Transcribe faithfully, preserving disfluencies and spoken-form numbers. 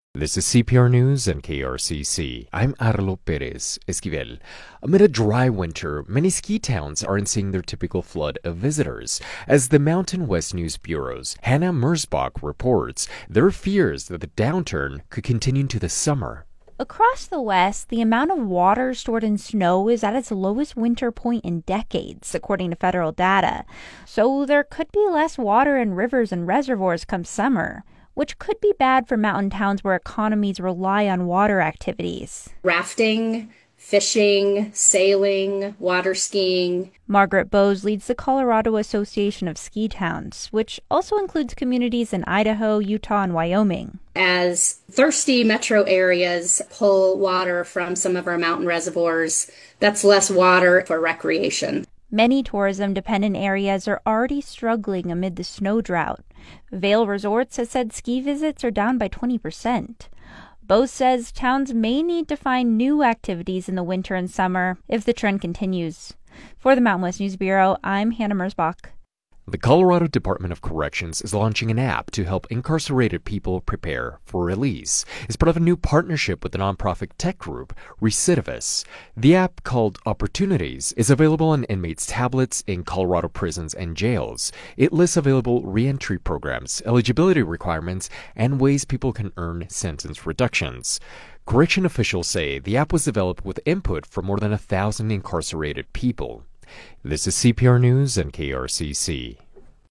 This is C P R News and K R C C. I'm Arlo Perez Esquivel. Amid a dry winter, many ski towns aren't seeing their typical flood of visitors. As the Mountain West News Bureau's Hannah Mersbach reports, there are fears that the downturn could continue into the summer. Across the West, the amount of water stored in snow is at its lowest winter point in decades, according to federal data. So there could be less water in rivers and reservoirs come summer, which could be bad for mountain towns where economies rely on water activities. Rafting, fishing, sailing, water skiing. Margaret Bowes leads the Colorado Association of Ski Towns, which also includes communities in Idaho, Utah, and Wyoming. As thirsty metro areas pull water from some of our mountain reservoirs, that's less water for recreation. Many tourism-dependent areas are already struggling amid the snow drought. Vail Resorts has said ski visits are down by twenty percent. Bose says towns may need to find new activities in the winter and summer if the trend continues. For the Mountain West News Bureau, I'm Hannah Mersbach. The Colorado Department of Corrections is launching an app to help incarcerated people prepare for release. It's part of a new partnership with the nonprofit tech group Recidivist. The app, called Opportunities, is available on inmates' tablets in Colorado prisons and jails. It lists available reentry programs, eligibility requirements, and ways people can earn sentence reductions. Correction officials say the app was developed with input from more than a thousand incarcerated people. This is C P R News and K R C C.